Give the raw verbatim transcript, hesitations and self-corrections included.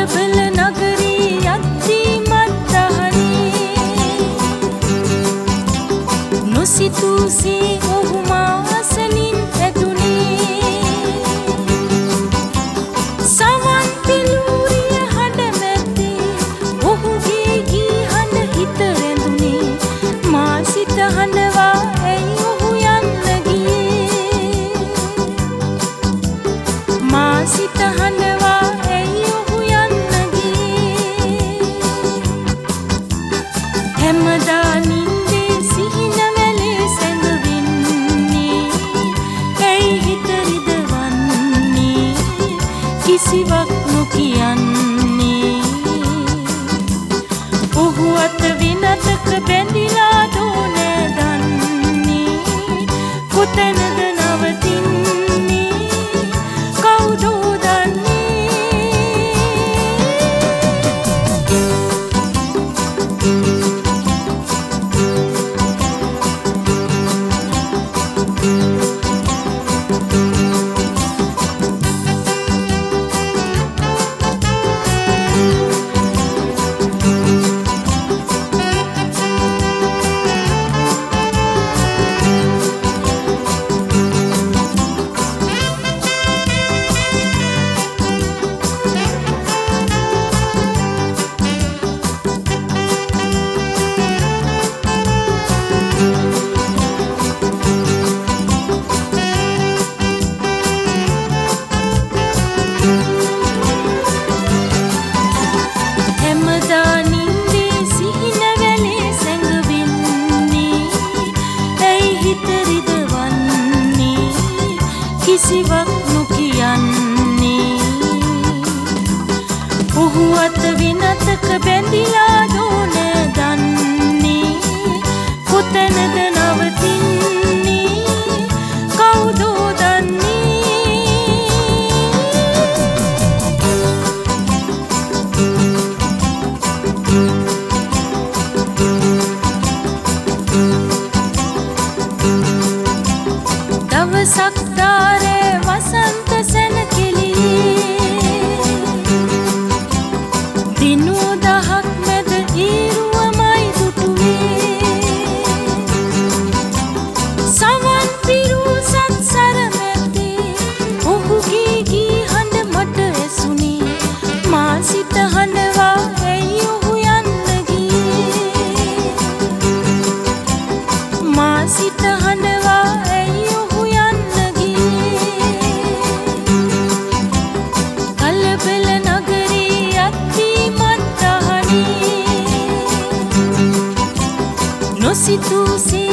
කලබල නගරී යද්දී මත්දහනේ නොසිතූසේ ඔහු මා අසලින් ඇදුනේ සවන් පිලූරිය හඬ මැද්දේ ඔහුගේ ගී හඬ හිත රැඳුනේ මා සිත හඬවා ඇයි ඔහු යන්න ගියේ මා සිත හඬවා ඇයි ඔහු යන්න ගියේ හැමදා නින්දේ සිහින වැලේ සැඟවෙන්නේ ඇයි හිත රිදවන්නේ කිසිවක් නොකියන්නේ ඔහු අත විනතක බැඳිලා දෝන දන්නේ කොතැනද නවතින්නේ කවුදෝ හැමදා නින්දේ සිහින වැලේ සැඟවෙන්නේ ඇයි හිත රිදවන්නේ කිසිවක් නොකියන්නේ ඔහු අත විනතක බැඳිලා දෝන දන්නේ කොතැනද නවතින්නේ කවුදෝ දවසක් දාරේ වසන්ත සැනකෙළියේ දිනු දහක් මැද ඊරුවමයි දුටුවේ සවන් පිරූ සත්සර මැද්දේ ඔහුගේ ගී හඬ මට ඇසුනේ මා සිත හඬවා ඇයි ඔහු යන්න ගියේ මා සිත හඬවා ඇයි ඔහු යන්න ගියේ කලබල නගරී යද්දී මත්දහනේ නොසිතූසේ